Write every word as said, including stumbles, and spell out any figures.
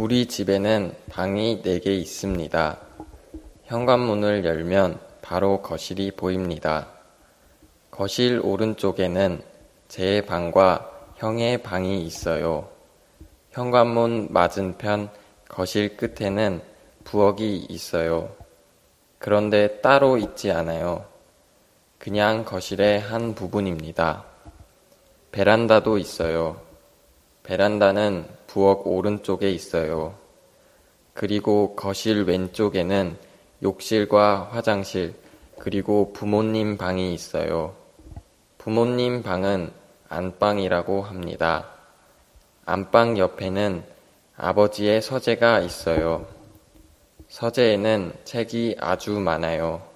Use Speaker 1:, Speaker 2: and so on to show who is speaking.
Speaker 1: 우리 집에는 방이 네 개 있습니다. 현관문을 열면 바로 거실이 보입니다. 거실 오른쪽에는 제 방과 형의 방이 있어요. 현관문 맞은편 거실 끝에는 부엌이 있어요. 그런데 따로 있지 않아요. 그냥 거실의 한 부분입니다. 베란다도 있어요. 베란다는 부엌 오른쪽에 있어요. 그리고 거실 왼쪽에는 욕실과 화장실, 그리고 부모님 방이 있어요. 부모님 방은 안방이라고 합니다. 안방 옆에는 아버지의 서재가 있어요. 서재에는 책이 아주 많아요.